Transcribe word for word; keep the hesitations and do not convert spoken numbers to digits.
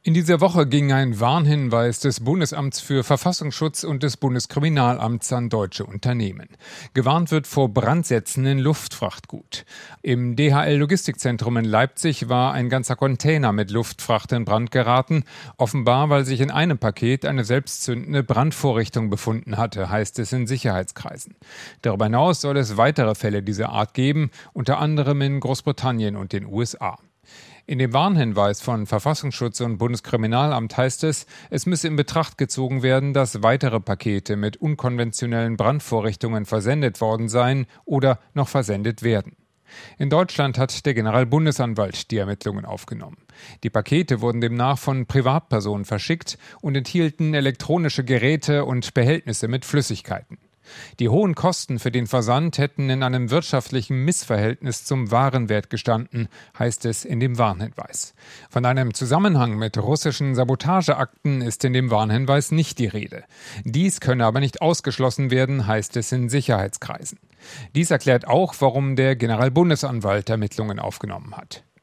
In dieser Woche ging ein Warnhinweis des Bundesamts für Verfassungsschutz und des Bundeskriminalamts an deutsche Unternehmen. Gewarnt wird vor Brandsätzen in Luftfrachtgut. Im D H L-Logistikzentrum in Leipzig war ein ganzer Container mit Luftfracht in Brand geraten. Offenbar, weil sich in einem Paket eine selbstzündende Brandvorrichtung befunden hatte, heißt es in Sicherheitskreisen. Darüber hinaus soll es weitere Fälle dieser Art geben, unter anderem in Großbritannien und den U S A. In dem Warnhinweis von Verfassungsschutz und Bundeskriminalamt heißt es, es müsse in Betracht gezogen werden, dass weitere Pakete mit unkonventionellen Brandvorrichtungen versendet worden seien oder noch versendet werden. In Deutschland hat der Generalbundesanwalt die Ermittlungen aufgenommen. Die Pakete wurden demnach von Privatpersonen verschickt und enthielten elektronische Geräte und Behältnisse mit Flüssigkeiten. Die hohen Kosten für den Versand hätten in einem wirtschaftlichen Missverhältnis zum Warenwert gestanden, heißt es in dem Warnhinweis. Von einem Zusammenhang mit russischen Sabotageakten ist in dem Warnhinweis nicht die Rede. Dies könne aber nicht ausgeschlossen werden, heißt es in Sicherheitskreisen. Dies erklärt auch, warum der Generalbundesanwalt Ermittlungen aufgenommen hat.